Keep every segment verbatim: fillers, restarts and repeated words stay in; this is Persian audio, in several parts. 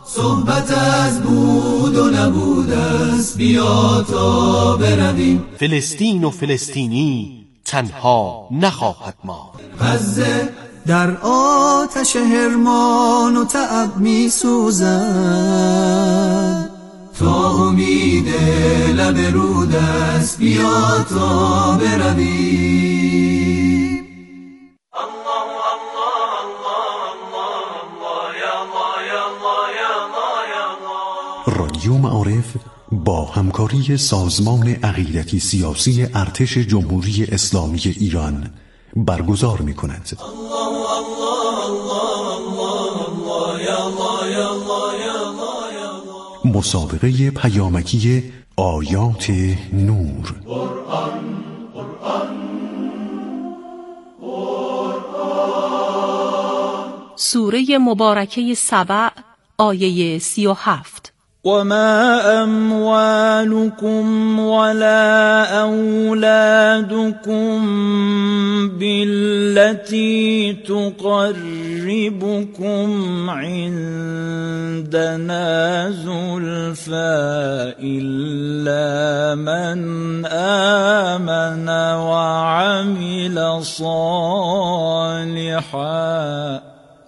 صحبت از بود و نبود است، بیا تا برویم. فلسطین و فلسطینی تنها نخواهد ماند. غزه در آتش حرمان و تعب می سوزد، تا امید لب رود است، بیا تا برویم. رادیو معارف با همکاری سازمان عقیدتی سیاسی ارتش جمهوری اسلامی ایران برگزار می کند. مسابقه پیامکی آیات نور. قرآن قرآن قرآن. سوره مبارکه سبع آیه سی و هفت. وما أموالكم ولا أولادكم بالتي تقربكم عندنا زلفى إلا من آمن وعمل صالحا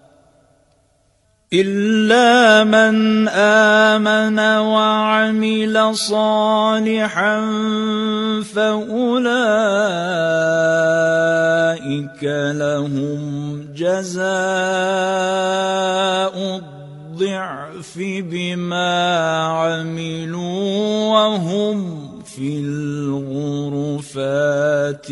إلا من آمن وعمل صالحا فأولئك لهم جزاء الضعف بما عملوا وهم في الغرفات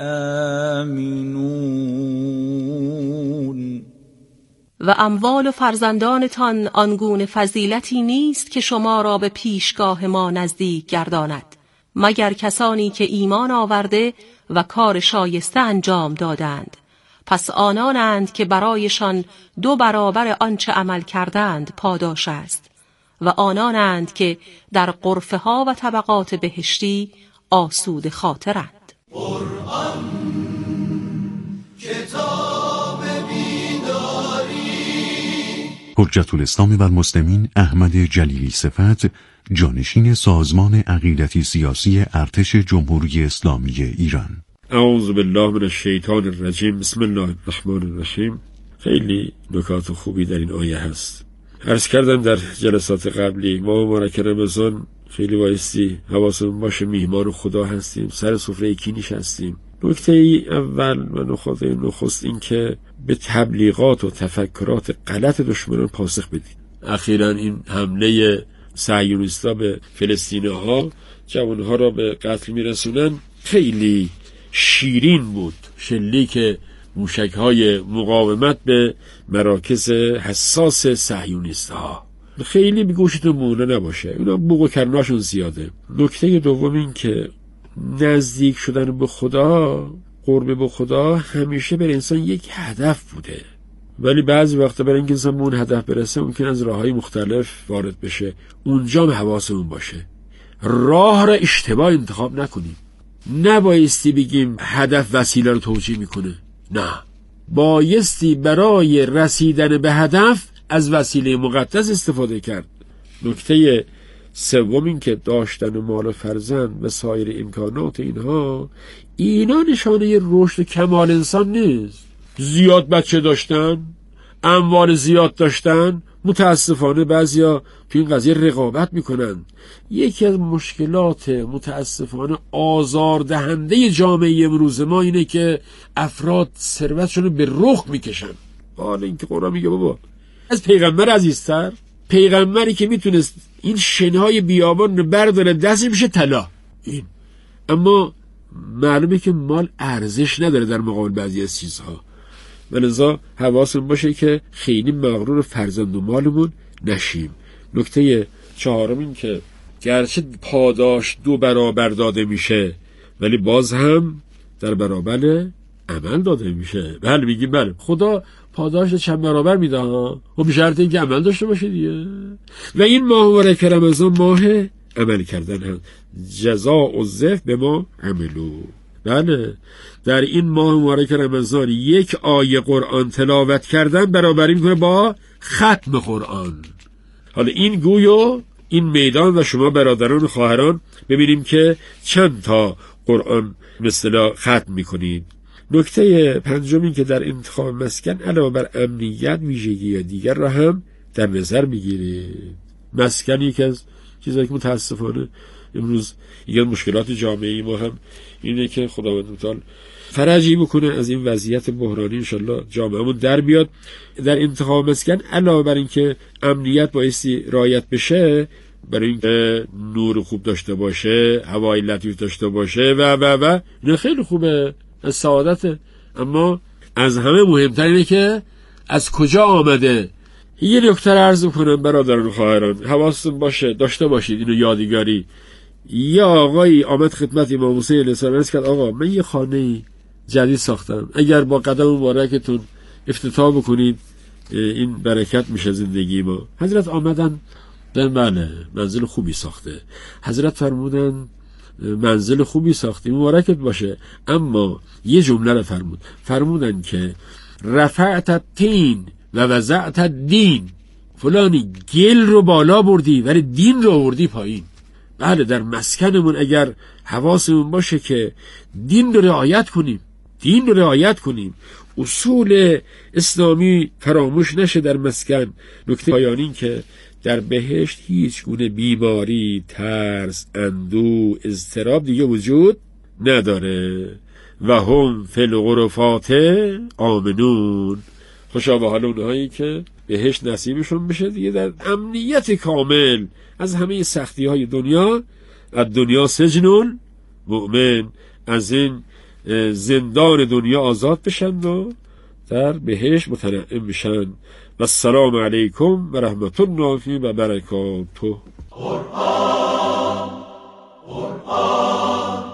آمنون. و اموال و فرزندانتان آنگونه فضیلتی نیست که شما را به پیشگاه ما نزدیک گرداند، مگر کسانی که ایمان آورده و کار شایسته انجام دادند، پس آنانند که برایشان دو برابر آنچه عمل کردند پاداش است، و آنانند که در غرفه ها و طبقات بهشتی آسود خاطرند. قرآن کتاب حجت الاسلام و المسلمین احمد جلیلی صفت، جانشین سازمان عقیدتی سیاسی ارتش جمهوری اسلامی ایران. اعوذ بالله من الشیطان الرجیم. بسم الله الرحمن الرحیم. خیلی نکات خوبی در این آیه هست. عرض کردم در جلسات قبلی ما مبارک رمضان خیلی بایستی حواسمون باشه میهمان خدا هستیم، سر سفره کی نشستیم. نکته ای اول و نخست نخست این که به تبلیغات و تفکرات غلط دشمنان پاسخ بدید. اخیراً این حمله صهیونیست‌ها به فلسطینی‌ها جوان‌ها را به قتل می‌رسونن خیلی شیرین بود. شلیک موشک‌های مقاومت به مراکز حساس صهیونیست‌ها خیلی به گوشتون مونه نباشه، اونا بوق و کرناشون زیاده. نکته دوم این که نزدیک شدن به خدا، قرب به خدا همیشه برای انسان یک هدف بوده، ولی بعضی وقتا برای اینکه انسان به اون هدف برسه ممکن از راههای مختلف وارد بشه. اونجا هم حواسمون باشه راه را اشتباه انتخاب نکنیم. نبایستی بگیم هدف وسیله رو توجیه میکنه، نه، بایستی برای رسیدن به هدف از وسیله مقدس استفاده کرد. نکته سوم این که داشتن مال و فرزند و سایر امکانات اینها، اینا نشانه رشد و کمال انسان نیست. زیاد بچه داشتن، اموال زیاد داشتن، متاسفانه بعضیا تو این قضیه رقابت میکنن. یکی از مشکلات متاسفانه آزاردهنده جامعه امروز ما اینه که افراد ثروتشون رو به رخ میکشن. حالا اینکه قرآن میگه بابا از پیغمبر عزیزتر، پیغمبری که میتونست این شنهای بیابان رو برداره دست میشه طلا. این اما معلومه که مال ارزش نداره در مقابل بعضی از چیزها، ولذا حواسمون باشه که خیلی مغرور فرزند و مالمون نشیم. نکته چهارم این که گرچه پاداش دو برابر داده میشه ولی باز هم در برابر عمل داده میشه. بله میگیم بله خدا پاداش چند برابر میده ها، و به شرط اینکه عمل داشته باشه دیگه. و این ماه مبارک رمضان ماه عمل کردن هست. جزاء الضعف به ما عملو. بله در این ماه مبارک رمضان یک آیه قرآن تلاوت کردن برابری میکنه با ختم قرآن. حالا این گویو این میدان و شما برادران و خواهران ببینیم که چند تا قرآن به اصطلاح ختم میکنید. نکته پنجم این که در انتخاب مسکن علاوه بر امنیت ویژگی دیگر را هم در نظر میگیرید. مسکن یکی از چیزایی که متاسفانه امروز یه مشکلات جامعه ما هم اینه که خداوند متعال فرجی بکنه از این وضعیت بحرانی، انشالله جامعهمون در بیاد. در انتخاب مسکن علاوه بر این که امنیت بایستی رعایت بشه، برای اینکه نور خوب داشته باشه، هوای لطیف داشته باشه و و و این خیلی خوبه، از سعادته. اما از همه مهمتر اینه که از کجا آمده. یه نکته عرض کنم برادران و خواهران، حواستون باشه، داشته باشید اینو یادگاری. یه آقایی آمد خدمت امام حسین علیه السلام عرض کرد آقا من یه خانه جدید ساختم، اگر با قدم مبارکتون افتتاح بکنید این برکت میشه زندگی ما. حضرت آمدن به منه منزل خوبی ساخته. حضرت فرمودن منزل خوبی ساختی مبارکت باشه، اما یه جمله رو فرمود فرمودن که رفعت الطین و وضعت الدین، فلانی گل رو بالا بردی ولی دین رو آوردی پایین. بله، در مسکنمون اگر حواسمون باشه که دین رو رعایت کنیم، دین رو رعایت کنیم، اصول اسلامی فراموش نشه در مسکن. نکته پایانی که در بهشت هیچ گونه بیماری، ترس، اندوه، اضطراب دیگه وجود نداره. و هم فی الغرفات آمنون. خوشا به حال اونهایی که بهشت نصیبشون بشه دیگه در امنیت کامل از همه سختی های دنیا. از دنیا سجن مؤمن، از این زندان دنیا آزاد بشن و در بهشت متنعم بشن. و السلام علیکم و رحمت الله و برکاته. قرآن قرآن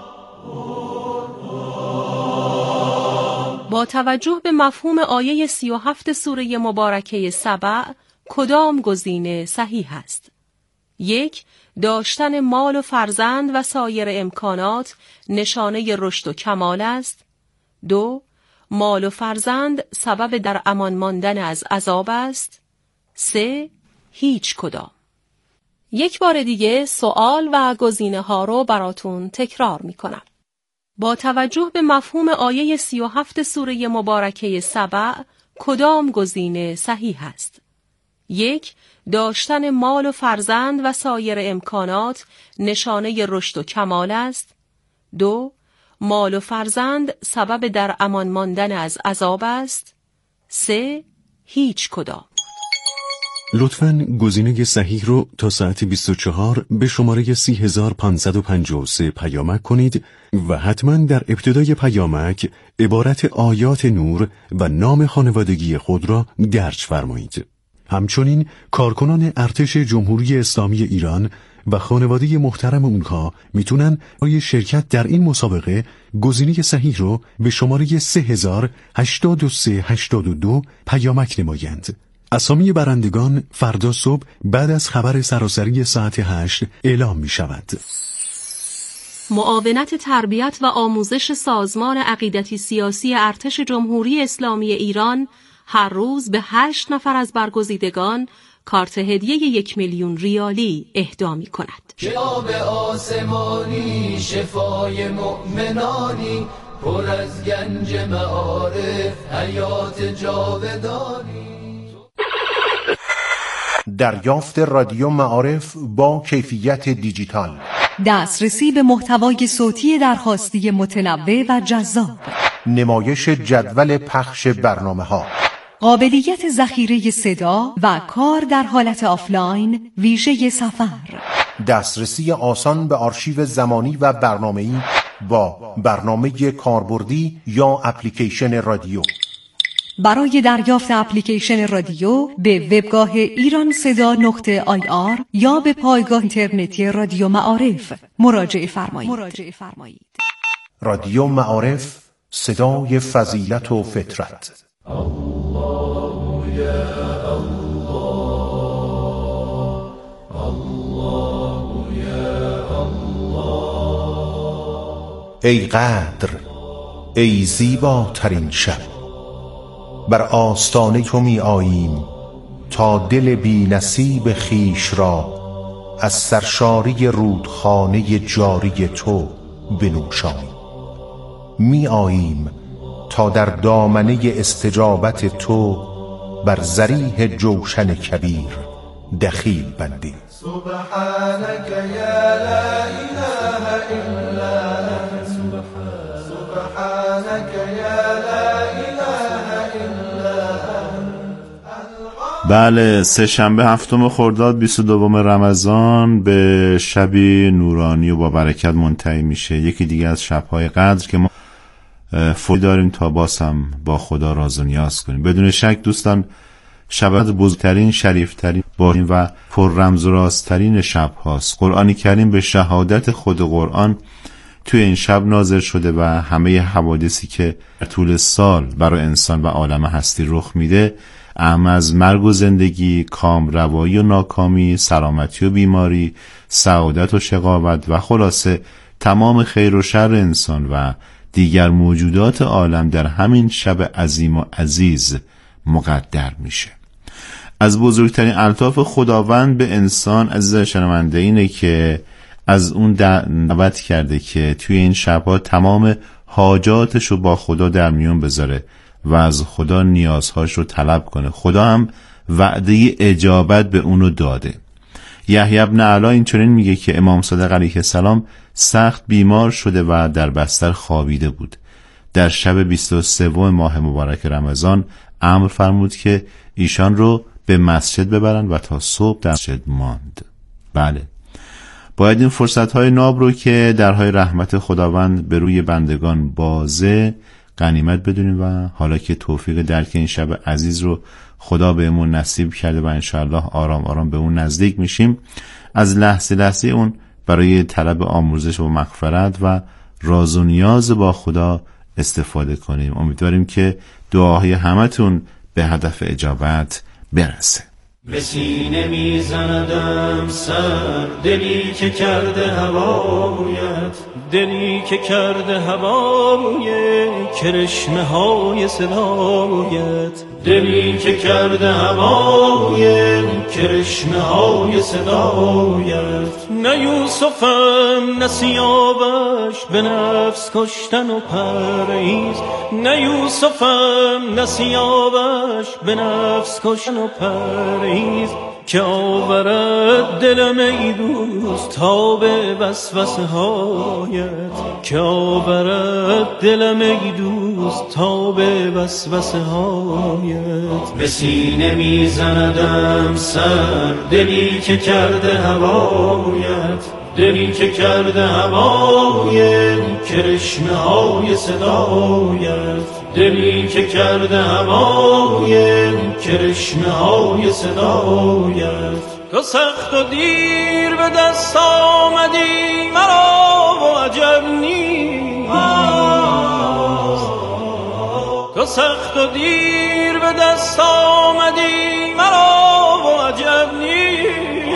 با توجه به مفهوم آیه سی و هفت سوره مبارکه سبع، کدام گزینه صحیح است؟ یک، داشتن مال و فرزند و سایر امکانات نشانه رشد و کمال است. دو، مال و فرزند سبب در امان ماندن از عذاب است. سه، هیچ کدام. یک بار دیگه سوال و گزینه ها رو براتون تکرار می کنم. با توجه به مفهوم آیه سی و هفت سوره مبارکه سبع، کدام گزینه صحیح است؟ یک، داشتن مال و فرزند و سایر امکانات نشانه رشد و کمال است. دو، مال و فرزند سبب در امان ماندن از عذاب است. سه، هیچ کدام. لطفاً گزینه صحیح رو تا ساعت بیست و چهار به شماره سی هزار پانصد و پنجاه و سه پیامک کنید و حتماً در ابتدای پیامک عبارت آیات نور و نام خانوادگی خود را درج فرمایید. همچنین کارکنان ارتش جمهوری اسلامی ایران و خانواده محترم اونها میتونن برای شرکت در این مسابقه گزینه صحیح رو به شماره سه هزار هشتاد و سه هشتاد و دو پیامک نمایند. اسامی برندگان فردا صبح بعد از خبر سراسری ساعت هشت اعلام می شود. معاونت تربیت و آموزش سازمان عقیدتی سیاسی ارتش جمهوری اسلامی ایران هر روز به هشت نفر از برگزیدگان کارت هدیه یک میلیون ریالی اهدا می کند. شهاب آسمانی، شفای مؤمنانی، پر از گنج معارف، حیات جاودانی. دریافت رادیو معارف با کیفیت دیجیتال، دسترسی به محتوای صوتی درخواستی متنوع و جذاب، نمایش جدول پخش برنامه‌ها، قابلیت ذخیره صدا و کار در حالت آفلاین ویژه سفر، دسترسی آسان به آرشیو زمانی و برنامه‌ای با برنامه کاربردی یا اپلیکیشن رادیو. برای دریافت اپلیکیشن رادیو به وبگاه ایران صدا نقطه آی آر یا به پایگاه اینترنتی رادیو معارف مراجعه فرمایید. رادیو معارف، صدای فضیلت و فطرت. الله یا الله، الله یا الله. ای قدر، ای زیباترین شب، بر آستانه تو می آییم تا دل بی نصیب خیش را از سرشاری رودخانه جاری تو بنوشانیم. می آییم تا در دامنه استجابت تو بر ذریح جوشن کبیر دخیل بندیم. سبحانك یا لا اله الا انت، سبحانك یا لا اله الا انت. بله، سه شنبه هفتم خرداد بیست و دوم رمضان به شبی نورانی و با برکت منتهی میشه. یکی دیگه از شب‌های قدر که ما فوری داریم تا باز هم با خدا راز و نیاز کنیم. بدون شک دوستان شب بزرگترین، شریفترین و پر رمز و رازترین شب هاست. قرآن کریم به شهادت خود قرآن توی این شب نازل شده و همه حوادثی که در طول سال برای انسان و عالم هستی رخ میده، اهم از مرگ و زندگی، کام روایی و ناکامی، سلامتی و بیماری، سعادت و شقاوت و خلاصه تمام خیر و شر انسان و دیگر موجودات عالم در همین شب عظیم و عزیز مقدر میشه. از بزرگترین الطاف خداوند به انسان عزیز شنونده اینه که از اون دعوت کرده که توی این شبها تمام حاجاتشو با خدا در میون بذاره و از خدا نیازهاش رو طلب کنه. خدا هم وعده اجابت به اونو داده. یحیی بن علا اینطورین میگه که امام صادق علیه السلام سخت بیمار شده و در بستر خوابیده بود. در شب بیست و سوم ماه مبارک رمضان امر فرمود که ایشان رو به مسجد ببرن و تا صبح در مسجد ماند. بله، باید این فرصت‌های ناب رو که درهای رحمت خداوند به روی بندگان بازه غنیمت بدونیم و حالا که توفیق درک این شب عزیز رو خدا بهمون نصیب کرده و انشاءالله آرام آرام به اون نزدیک میشیم، از لحظه لحظه اون برای طلب آمرزش و مغفرت و راز و نیاز با خدا استفاده کنیم. امیدواریم که دعاهای همتون به هدف اجابت برسه. به سینه میزندم سر، دلی که کرده هوایت، دلی که کرده هوای کرشمه های صدایت، دلی که کرده هوای کرشمه های صدایت. نه یوسفم نه سیاوش به نفس کشتن و پرهیز، نه یوسفم نه سیاوش به نفس کشتن و پرهیز، که آورد دلم ای دوست تا به وسوسه هایت، که آورد دلم ای دوست تا به وسوسه هایت. به سینه میزندم سر، دلی که کرده هوایت، دلی که کرده هوای کرشمه های صدایت، دلی که کرده هوای کرشمه های صدایت. تو سخت و دیر به دست آمدی مرا و عجب نیست، تو سخت و دیر به دست آمدی مرا و عجب نیست.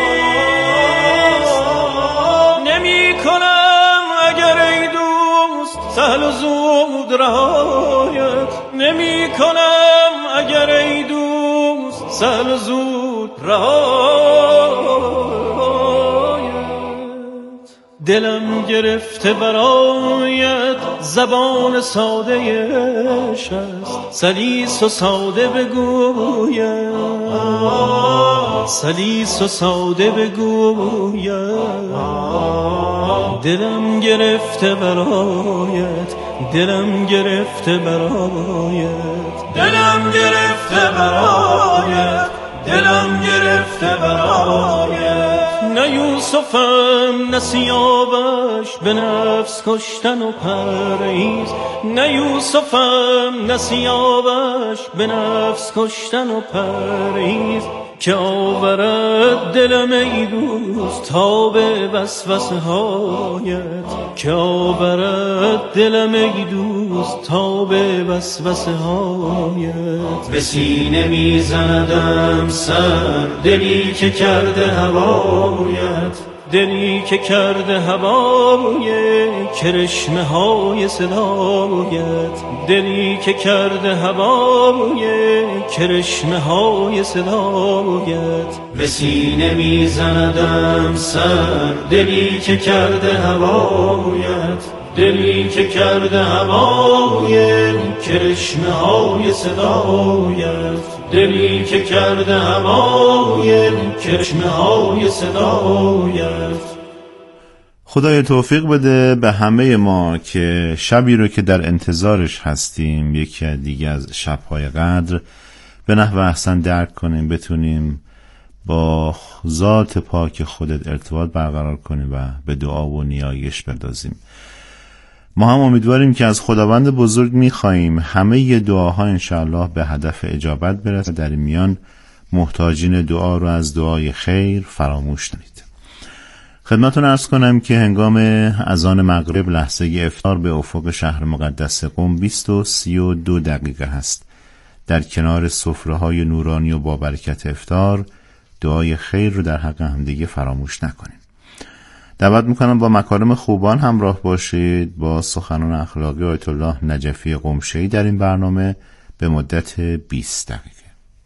نمی کنم اگر ای دوست سهل و زود رهایت، نمی کنم اگر ای دوست سهل و زود رهایت. دلم گرفته برایت زبان ساده عشق است، سلیس و ساده بگویم، سلیس و ساده بگویم. دلم گرفته برایت، دلم گرفته برایت، دلم گرفته برایت، دلم گرفته برایت. نه یوسفم نه سیاوش به نفس کشتن و پرهیز، نه یوسفم نه سیاوش به نفس کشتن و پرهیز، که آورد دلم ای دوست تا به وسوسه هایت، که آورد دلم ای دوست تا به وسوسه هایت. به سینه میزندم سر، دلی که کرده هوایت، دلی که کرده هوای کرشمه های صدایت، دلی که کرده هوای کرشمه های صدایت. به سینه میزندم سر دلی که کرده هوایت، دلی که کرده هوای کرشمه های صدایت، دلی که کرده هوای کرشمه های صدایت. خدای توفیق بده به همه ما که شبی رو که در انتظارش هستیم، یکی دیگه از شب‌های قدر، به نحو احسن درک کنیم، بتونیم با ذات پاک خودت ارتباط برقرار کنیم و به دعا و نیایش بردازیم. ما هم امیدواریم که از خداوند بزرگ می‌خوایم همه ی دعاها انشاءالله به هدف اجابت برسه. در این میان محتاجین دعا رو از دعای خیر فراموش نکنید. خدمتتون عرض کنم که هنگام اذان مغرب لحظه افطار به افق شهر مقدس قم بیست و سی و دو دقیقه هست. در کنار سفره‌های نورانی و با برکت افطار دعای خیر رو در حق همدیگه فراموش نکنید. دعوت میکنم با مکارم خوبان همراه باشید با سخنان اخلاقی آیت الله نجفی قمشه‌ای در این برنامه به مدت بیست دقیقه.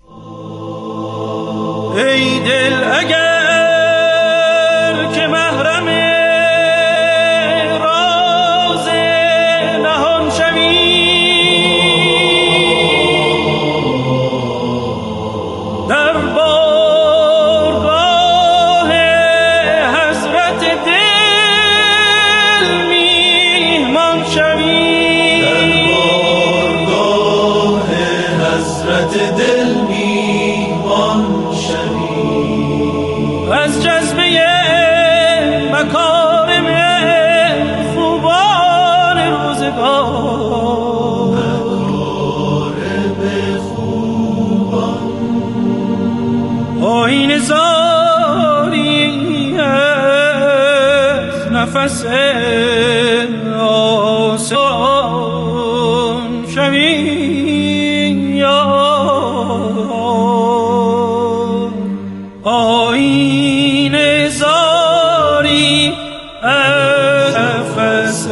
ای دل اگر که محرم راز نهان شوی، در بارگاه حضرت دل میهمان شوی، در بارگاه حضرت دل میهمان شوی، از جذبه مکارم خوبان روزگار، مکارم خوبان آیین زاری از نفس آسان شوی، آیین زاری از نفس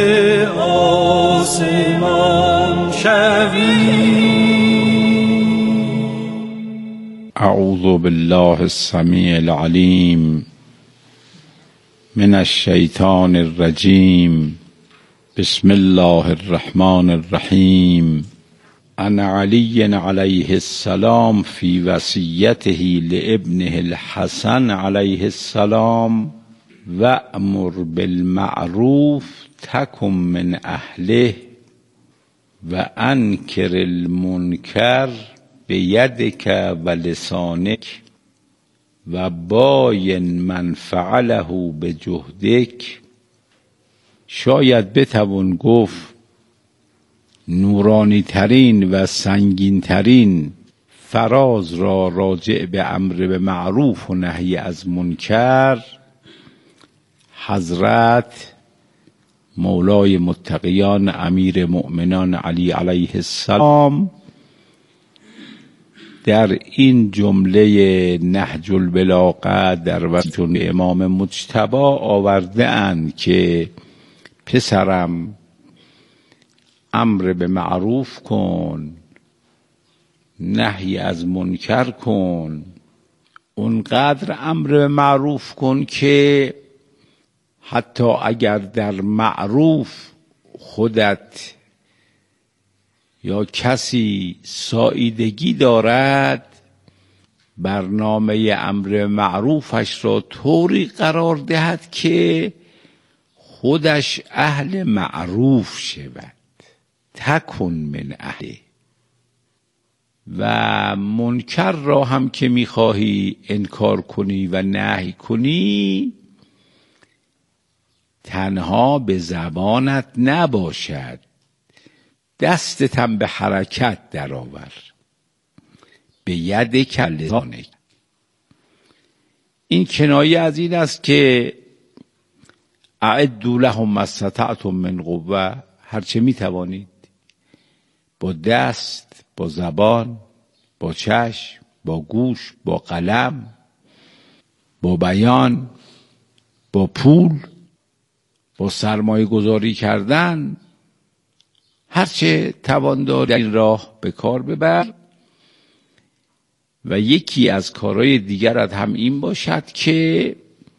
آسمان شوی. اعوذ بالله السمیع العلیم من الشیطان الرجیم. بسم الله الرحمن الرحیم. عن علی علیه السلام فی وصیته لابنه الحسن علیه السلام وأمر بالمعروف تکن من اهله و انکر المنکر بیدک و لسانک و باین من فعله بجهدک. شاید بتوان گفت نورانی ترین و سنگین ترین فراز را راجع به امر به معروف و نهی از منکر حضرت مولای متقیان امیر مؤمنان علی علیه السلام در این جمله نهج البلاغه در وصف امام مجتبی آورده اند که پسرم امر به معروف کن، نهی از منکر کن. اونقدر امر به معروف کن که حتی اگر در معروف خودت یا کسی ساییدگی دارد، برنامه امر معروفش را طوری قرار دهد که خودش اهل معروف شود. تکن من اهله. و منکر را هم که میخواهی انکار کنی و نهی کنی، تنها به زبانت نباشد، دستت هم به حرکت درآور، به ید کلانه. این کنایه از این است که اعدوا لهم ما استطعتم من قوه، هرچه میتوانید با دست، با زبان، با چشم، با گوش، با قلم، با بیان با پول، با سرمایه گذاری کردن، هرچه توان داری در این راه به کار ببر. و یکی از کارهای دیگرت هم این باشد که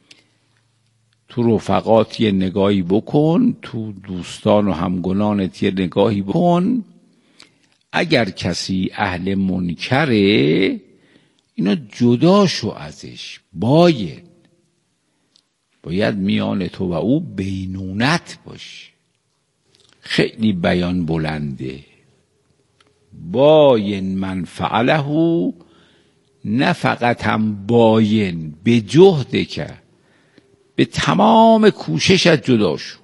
تو رفقات یه نگاهی بکن، تو دوستان و همگنانت یه نگاهی بکن. اگر کسی اهل منکره، اینا جدا شو ازش. باید باید میان تو و او بینونت باشه. خیلی بیان بلنده. باین من فعله، نه فقط هم باین، به جهد که به تمام کوششت جدا شو.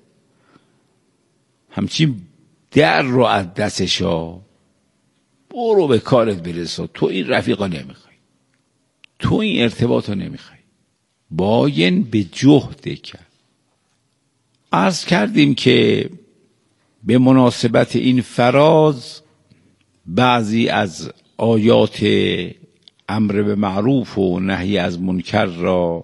همچین در رو از دستشا برو به کارت برسا. تو این رفیقا نمیخوای، تو این ارتباطا نمیخوای. باین به جهد که. عرض کردیم که به مناسبت این فراز بعضی از آیات امر به معروف و نهی از منکر را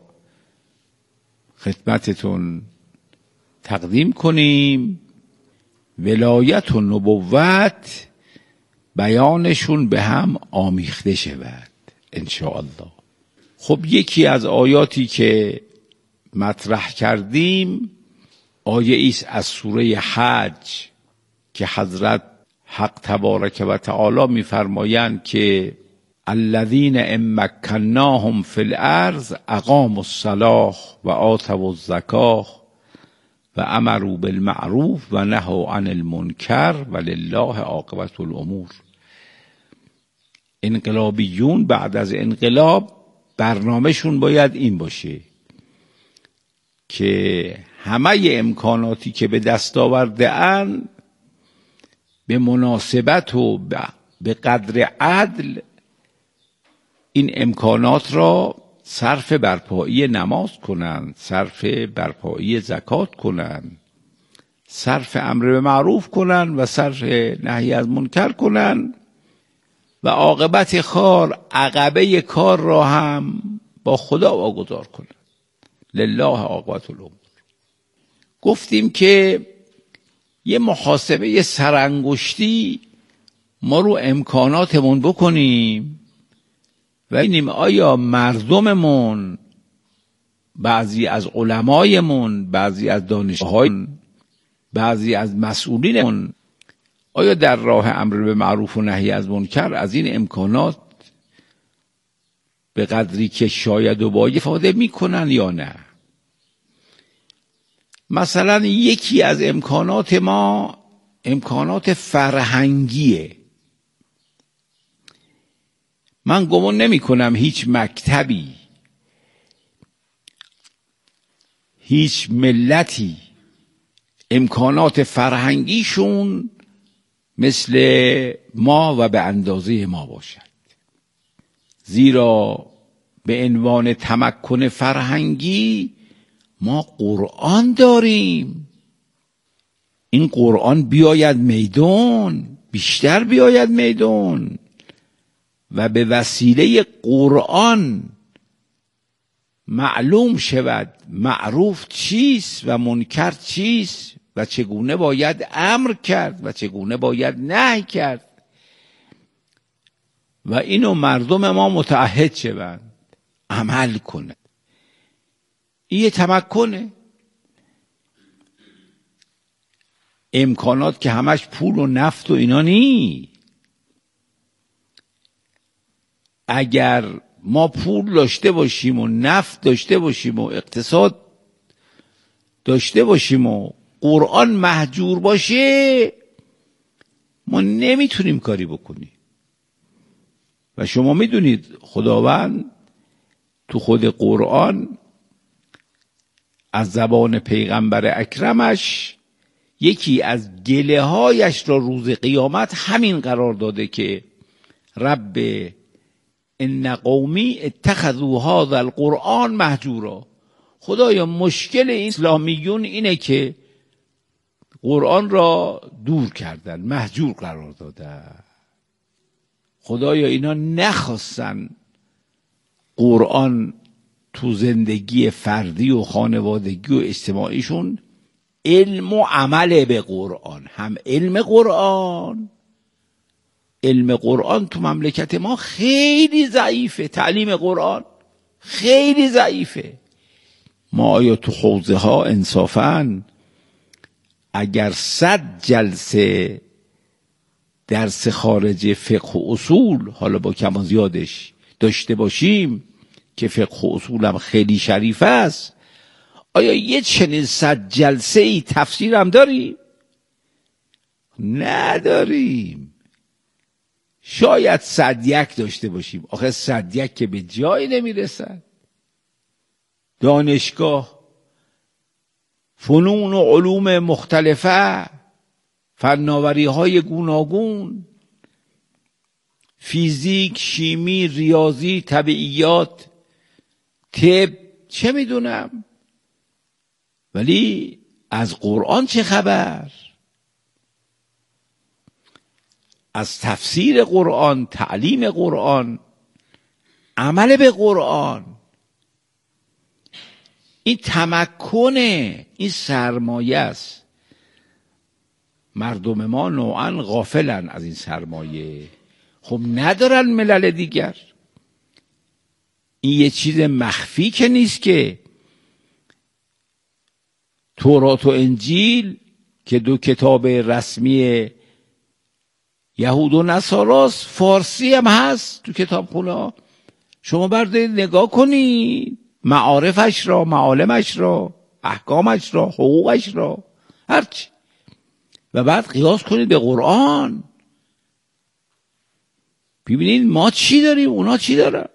خدمتتون تقدیم کنیم. ولایت و نبوت بیانشون به هم آمیخته شود انشاءالله. خب یکی از آیاتی که مطرح کردیم آیه ایست از سوره حج که حضرت حق تبارک و تعالی میفرمایند که الذین ان مکناهم فی الارض اقاموا الصلاة و آتوا الزکاة و امروا بالمعروف و نهوا عن المنکر ولله عاقبة الامور. انقلابیون بعد از انقلاب برنامهشون باید این باشه که همه امکاناتی که به دست آورده ان به مناسبت و به قدر عدل این امکانات را صرف برپایی نماز کنند، صرف برپایی زکات کنند، صرف امر به معروف کنند و صرف نهی از منکر کنند و عاقبت کار، عقبه کار را هم با خدا واگذار کنند. لله عاقبة الامور. گفتیم که یه محاسبه یه سرانگشتی ما رو امکاناتمون بکنیم و ببینیم آیا مردممون، بعضی از علمایمون، بعضی از دانشجوهای، بعضی از مسئولینمون آیا در راه امر به معروف و نهی از منکر از این امکانات به قدری که شاید و باید استفاده میکنن یا نه. مثلا یکی از امکانات ما امکانات فرهنگیه. من گمان نمی کنم هیچ مکتبی، هیچ ملتی امکانات فرهنگیشون مثل ما و به اندازه ما باشد. زیرا به عنوان تمکن فرهنگی ما قرآن داریم. این قرآن بیاید میدان، بیشتر بیاید میدان و به وسیله قرآن معلوم شود معروف چیست و منکر چیست و چگونه باید امر کرد و چگونه باید نهی کرد و اینو مردم ما متعهد شوند عمل کنند. این یه تمکنه. امکانات که همش پول و نفت و اینا نی. اگر ما پول داشته باشیم و نفت داشته باشیم و اقتصاد داشته باشیم و قرآن مهجور باشه، ما نمیتونیم کاری بکنیم. و شما میدونید خداوند تو خود قرآن از زبان پیغمبر اکرمش یکی از گله هایش را روز قیامت همین قرار داده که رب ان قومی اتخذوا هذا القرآن مهجورا. خدایا مشکل این اسلامیون اینه که قرآن را دور کردن، مهجور قرار دادن. خدایا اینا نخواستن قرآن تو زندگی فردی و خانوادگی و اجتماعیشون علم و عمل به قرآن. هم علم قرآن علم قرآن تو مملکت ما خیلی ضعیفه، تعلیم قرآن خیلی ضعیفه. ما آیا تو حوزه ها انصافاً اگر صد جلسه درس خارج فقه و اصول، حالا با کم و زیادش، داشته باشیم که فقه و اصولم خیلی شریف است، آیا یه چنین صد جلسه ای تفسیر هم داریم؟ نداریم. شاید صد یک داشته باشیم، آخه صد یک که به جایی نمیرسن. دانشگاه فنون و علوم مختلفه، فناوری های گوناگون، فیزیک، شیمی، ریاضی، طبیعیات، طب، چه میدونم، ولی از قرآن چه خبر؟ از تفسیر قرآن، تعلیم قرآن، عمل به قرآن. این تمکنه، این سرمایه است. مردم ما نوعا غافلن از این سرمایه. خب ندارن ملل دیگر. این یه چیز مخفی که نیست که. تورات و انجیل که دو کتاب رسمی یهود و نصاراست، فارسی هم هست تو کتابخونه. شما بردارید نگاه کنید معارفش را، معالمش را، احکامش را، حقوقش را، هرچی، و بعد قیاس کنید به قرآن. ببینید ما چی داریم، اونا چی دارن.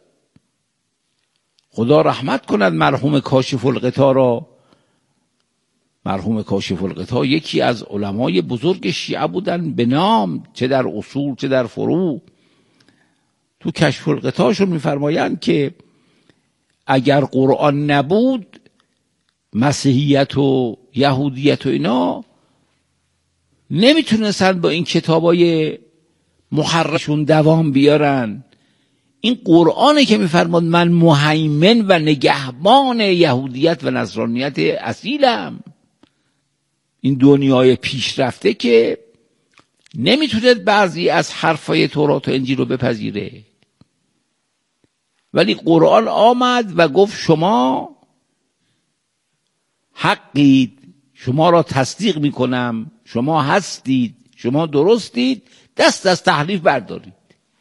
خدا رحمت کند مرحوم کاشف الغطا را. مرحوم کاشف الغطا یکی از علمای بزرگ شیعه بودن به نام، چه در اصول چه در فروع. تو کشف الغطاشون میفرمایند که اگر قرآن نبود، مسیحیت و یهودیت و اینا نمیتونستن با این کتابای محرفشون دوام بیارن. این قرآنه که میفرماد من مهیمن و نگهبان یهودیت و نصرانیت اصیلم. این دنیای پیشرفته که نمیتونه بعضی از حرفای تورات و انجیل رو بپذیره، ولی قرآن آمد و گفت شما حقید، شما را تصدیق میکنم، شما هستید، شما درستید، دست از تحریف بردارید.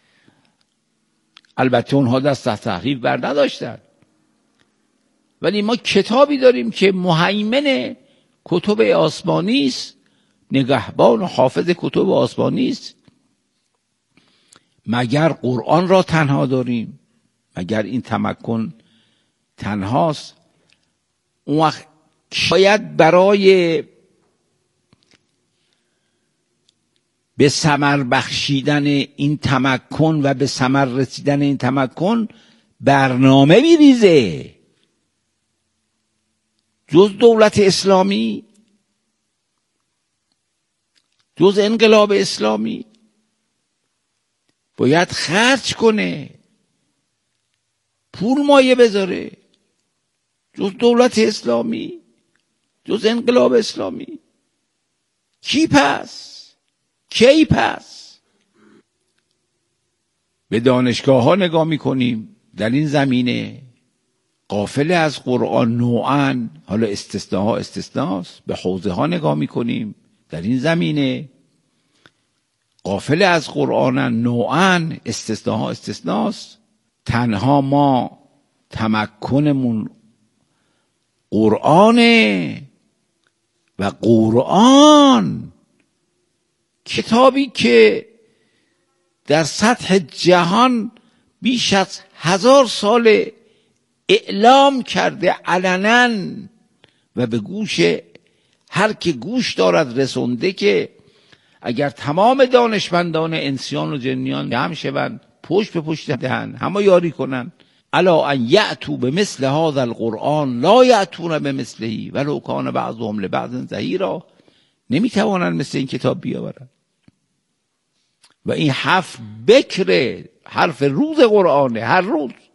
البته اونها دست از تحریف بر نداشتن، ولی ما کتابی داریم که مهیمن کتب آسمانی است، نگهبان و حافظ کتب آسمانی است. مگر قرآن را تنها داریم؟ مگر این تمکن تنهاست؟ اون وقت شاید برای به ثمر بخشیدن این تمکن و به ثمر رسیدن این تمکن برنامه میریزه. جز دولت اسلامی، جز انقلاب اسلامی باید خرج کنه، پول مایه بذاره. جز دولت اسلامی، جز انقلاب اسلامی کی پس؟ کی پس؟ به دانشگاه ها نگاه میکنیم، در این زمینه غافل از قرآن نوعاً، حالا استثناها استثناست. به حوزه ها نگاه میکنیم، در این زمینه غافل از قرآن نوعاً، استثناها استثناست. تنها ما تمکنمون قرآنه و قرآن کتابی که در سطح جهان بیش از هزار سال اعلام کرده علناً و به گوش هر که گوش دارد رسونده که اگر تمام دانشمندان انسیان و جنیان جمع شوند، پشت به پشت دهن، همه یاری کنن، الا ان یأتوا بمثل هذا القرآن لا یأتون بمثله ولو کان بعضهم لبعض ظهیرا، نمیتوانن مثل این کتاب بیاورن. و این حرف بکره، حرف روز قرآنه، هر روز